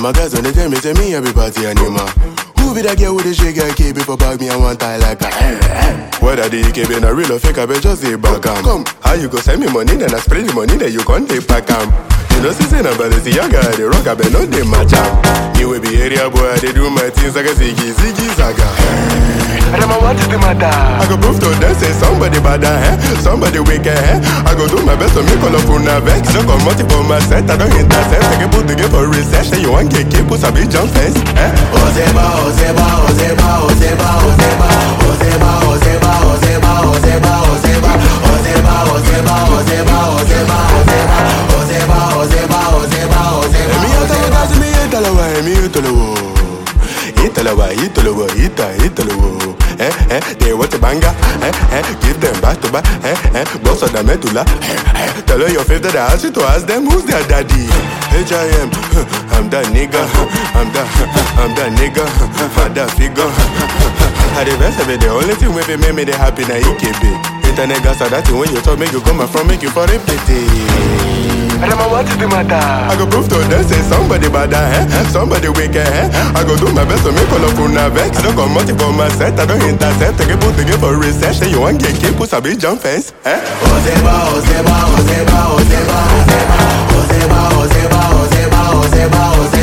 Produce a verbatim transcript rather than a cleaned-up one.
my guys when they tell me, say me every party animal. Who be that girl with the shake and keep it for bag me and one tie like a whether the E K B na real or fake, I bet just say back am. Come, how you go send me money, then I spread the money, then you can't take back am. You know, see, say, na Balenciaga, the rock, I bet not they match am. You will be area boy, they do my things like a ziggy, ziggy, zaga. Adama, what is the matter? I go prove to them, say somebody bad, eh? Somebody wicked, eh? I go do my best to make all of una vex. I don't come multi for my set, I don't intercept. I can put the game for research, say you want get keep, put a big jump fence, eh? Ozeba, Ozeba, Ozeba, Ozeba, Ozeba, Ozeba, Ozeba, Ozeba, Ozeba, Ozeba, Ozeba, Ozeba, Ozeba, Ozeba, Ozeba, Ozeba, Ozeba, Ozeba, Ozeba. Emi atalo kasi mi italawa, emi italawo, italawa, italawa, ita, italawo. Eh eh, they want a banger. Eh eh, give them back to back. Eh eh, boss of the medulla. Eh eh, tell her your favorite. I ask you to ask them who's their daddy. H I M, I'm that nigga. I'm that, I'm that nigga. I'm that figure. I the best of it. The only thing with it make me the happy na E K B. Internet gas are that thing when you talk make you come from make you for a pity. I don't know what is the matter. I go prove to them say somebody bad, eh? Somebody wicked, eh? I go do my best to make all of una vex. I don't come multi for my set, I don't intercept. I can put the game for research. Say you want get keep, put a big jump fence, eh? Ozeba, Ozeba, Ozeba, Ozeba, Ozeba, Ozeba, Ozeba, Ozeba, Ozeba, Ozeba.